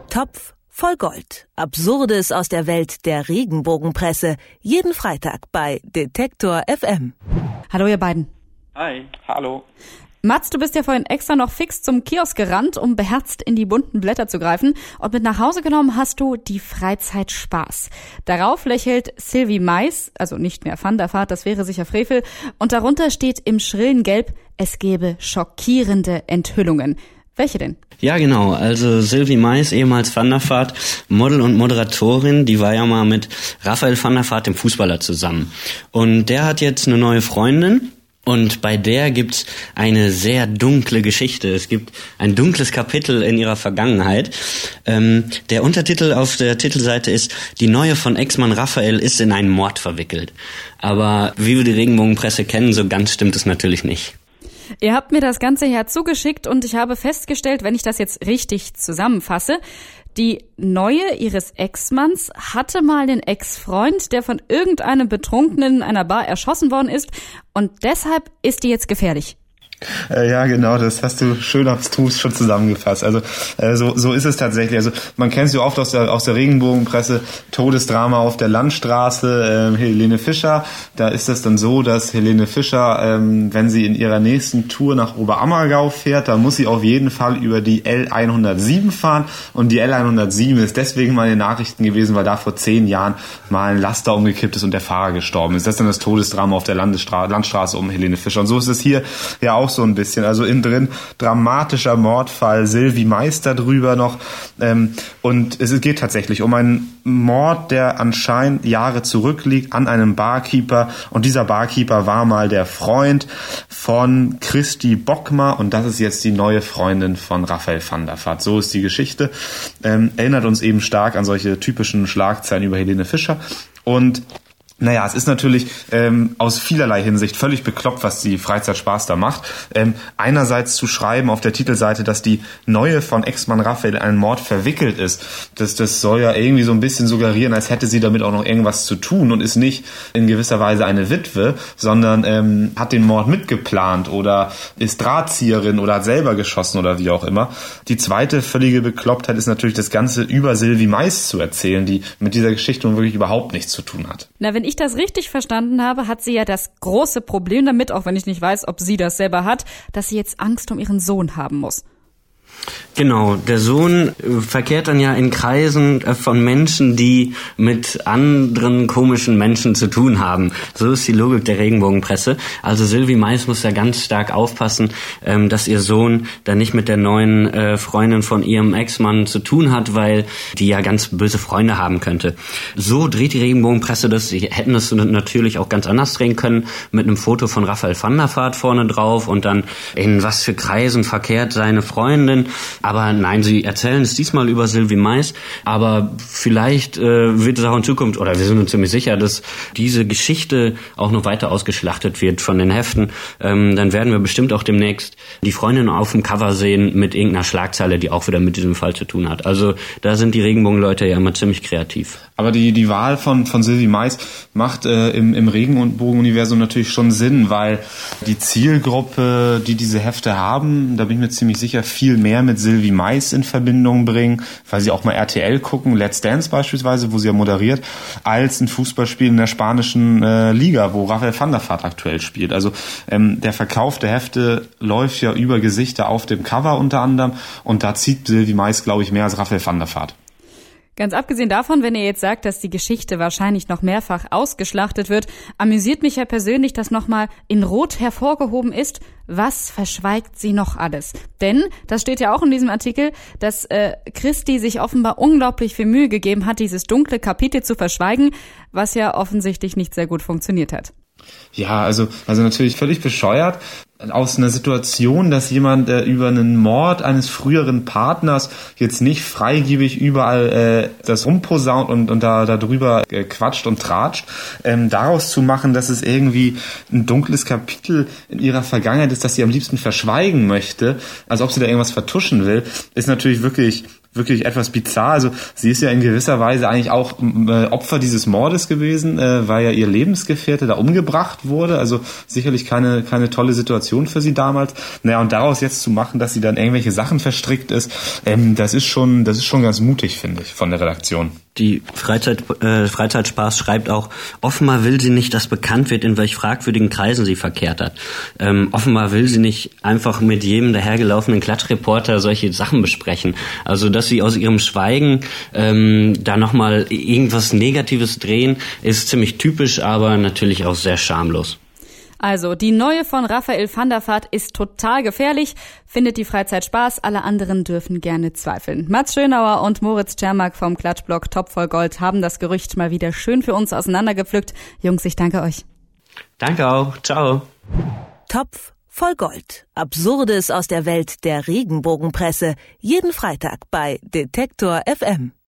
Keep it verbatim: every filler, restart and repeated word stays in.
Topf voll Gold. Absurdes aus der Welt der Regenbogenpresse. Jeden Freitag bei Detektor F M. Hallo ihr beiden. Hi, hallo. Mats, du bist ja vorhin extra noch fix zum Kiosk gerannt, um beherzt in die bunten Blätter zu greifen. Und mit nach Hause genommen hast du die Freizeit Spaß. Darauf lächelt Sylvie Mais, also nicht mehr Van der Vaart, das wäre sicher Frevel. Und darunter steht im schrillen Gelb, es gebe schockierende Enthüllungen. Welche denn? Ja, genau. Also Sylvie Mais, ehemals Van der Vaart, Model und Moderatorin, die war ja mal mit Raphael van der Vaart, dem Fußballer, zusammen. Und der hat jetzt eine neue Freundin. Und bei der gibt's eine sehr dunkle Geschichte. Es gibt ein dunkles Kapitel in ihrer Vergangenheit. Ähm, der Untertitel auf der Titelseite ist: Die Neue von Ex-Mann Raphael ist in einen Mord verwickelt. Aber wie wir die Regenbogenpresse kennen, so ganz stimmt es natürlich nicht. Ihr habt mir das Ganze ja zugeschickt und ich habe festgestellt, wenn ich das jetzt richtig zusammenfasse, die Neue ihres Ex-Manns hatte mal den Ex-Freund, der von irgendeinem Betrunkenen in einer Bar erschossen worden ist, und deshalb ist die jetzt gefährlich. Äh, ja, genau, das hast du schön abstrus schon zusammengefasst. Also äh, so so ist es tatsächlich. Also man kennt es ja oft aus der aus der Regenbogenpresse, Todesdrama auf der Landstraße, äh, Helene Fischer. Da ist es dann so, dass Helene Fischer, ähm, wenn sie in ihrer nächsten Tour nach Oberammergau fährt, da muss sie auf jeden Fall über die L hundertsieben fahren. Und die L hundertsieben ist deswegen mal in den Nachrichten gewesen, weil da vor zehn Jahren mal ein Laster umgekippt ist und der Fahrer gestorben ist. Das ist dann das Todesdrama auf der Landestra- Landstraße um Helene Fischer. Und so ist es hier ja auch so ein bisschen. Also innen drin dramatischer Mordfall, Sylvie Mais drüber noch. Ähm, und es geht tatsächlich um einen Mord, der anscheinend Jahre zurückliegt, an einem Barkeeper. Und dieser Barkeeper war mal der Freund von Christi Bockmar. Und das ist jetzt die neue Freundin von Raphael van der Vaart. So ist die Geschichte. Ähm, erinnert uns eben stark an solche typischen Schlagzeilen über Helene Fischer. Und naja, es ist natürlich ähm, aus vielerlei Hinsicht völlig bekloppt, was die Freizeit Spaß da macht. Ähm, einerseits zu schreiben auf der Titelseite, dass die Neue von Ex-Mann Raphael in einen Mord verwickelt ist. Das, das soll ja irgendwie so ein bisschen suggerieren, als hätte sie damit auch noch irgendwas zu tun und ist nicht in gewisser Weise eine Witwe, sondern ähm, hat den Mord mitgeplant oder ist Drahtzieherin oder hat selber geschossen oder wie auch immer. Die zweite völlige Beklopptheit ist natürlich, das Ganze über Sylvie Mais zu erzählen, die mit dieser Geschichte nun wirklich überhaupt nichts zu tun hat. Na, wenn ich das richtig verstanden habe, hat sie ja das große Problem damit, auch wenn ich nicht weiß, ob sie das selber hat, dass sie jetzt Angst um ihren Sohn haben muss. Genau, der Sohn verkehrt dann ja in Kreisen von Menschen, die mit anderen komischen Menschen zu tun haben. So ist die Logik der Regenbogenpresse. Also Sylvie Mais muss da ganz stark aufpassen, dass ihr Sohn da nicht mit der neuen Freundin von ihrem Ex-Mann zu tun hat, weil die ja ganz böse Freunde haben könnte. So dreht die Regenbogenpresse das. Sie hätten das natürlich auch ganz anders drehen können, mit einem Foto von Raphael van der Vaart vorne drauf und dann in was für Kreisen verkehrt seine Freundin. Aber nein, sie erzählen es diesmal über Sylvie Mais, aber vielleicht äh, wird es auch in Zukunft, oder wir sind uns ziemlich sicher, dass diese Geschichte auch noch weiter ausgeschlachtet wird von den Heften. Ähm, dann werden wir bestimmt auch demnächst die Freundin auf dem Cover sehen mit irgendeiner Schlagzeile, die auch wieder mit diesem Fall zu tun hat. Also da sind die Regenbogenleute ja immer ziemlich kreativ. Aber die die Wahl von von Sylvie Mais macht äh, im im Regenbogen-Universum natürlich schon Sinn, weil die Zielgruppe, die diese Hefte haben, da bin ich mir ziemlich sicher, viel mehr mit Sylvie Mais in Verbindung bringen, weil sie auch mal R T L gucken, Let's Dance beispielsweise, wo sie ja moderiert, als ein Fußballspiel in der spanischen äh, Liga, wo Raphael van der Vaart aktuell spielt. Also ähm, der Verkauf der Hefte läuft ja über Gesichter auf dem Cover unter anderem, und da zieht Sylvie Mais, glaube ich, mehr als Raphael van der Vaart. Ganz abgesehen davon, wenn ihr jetzt sagt, dass die Geschichte wahrscheinlich noch mehrfach ausgeschlachtet wird, amüsiert mich ja persönlich, dass nochmal in Rot hervorgehoben ist, was verschweigt sie noch alles. Denn, das steht ja auch in diesem Artikel, dass äh, Christi sich offenbar unglaublich viel Mühe gegeben hat, dieses dunkle Kapitel zu verschweigen, was ja offensichtlich nicht sehr gut funktioniert hat. Ja, also also natürlich völlig bescheuert. Aus einer Situation, dass jemand äh, über einen Mord eines früheren Partners jetzt nicht freigebig überall äh, das rumposaunt und, und da, da drüber äh, quatscht und tratscht, ähm, daraus zu machen, dass es irgendwie ein dunkles Kapitel in ihrer Vergangenheit ist, das sie am liebsten verschweigen möchte, als ob sie da irgendwas vertuschen will, ist natürlich wirklich wirklich etwas bizarr. Also sie ist ja in gewisser Weise eigentlich auch äh, Opfer dieses Mordes gewesen, äh, weil ja ihr Lebensgefährte da umgebracht wurde. Also sicherlich keine keine tolle Situation für sie damals. Naja, und daraus jetzt zu machen, dass sie dann irgendwelche Sachen verstrickt ist, ähm, das ist schon das ist schon ganz mutig, finde ich, von der Redaktion. Die Freizeit, äh, Freizeitspaß schreibt auch, offenbar will sie nicht, dass bekannt wird, in welch fragwürdigen Kreisen sie verkehrt hat. Ähm, offenbar will sie nicht einfach mit jedem dahergelaufenen Klatschreporter solche Sachen besprechen. Also, dass sie aus ihrem Schweigen ähm, da nochmal irgendwas Negatives drehen, ist ziemlich typisch, aber natürlich auch sehr schamlos. Also, die neue von Raphael van der Vaart ist total gefährlich, findet die Freizeit Spaß, alle anderen dürfen gerne zweifeln. Mats Schönauer und Moritz Czermak vom Klatschblog Top voll Gold haben das Gerücht mal wieder schön für uns auseinandergepflückt. Jungs, ich danke euch. Danke auch. Ciao. Topf voll Gold. Absurdes aus der Welt der Regenbogenpresse. Jeden Freitag bei Detektor F M.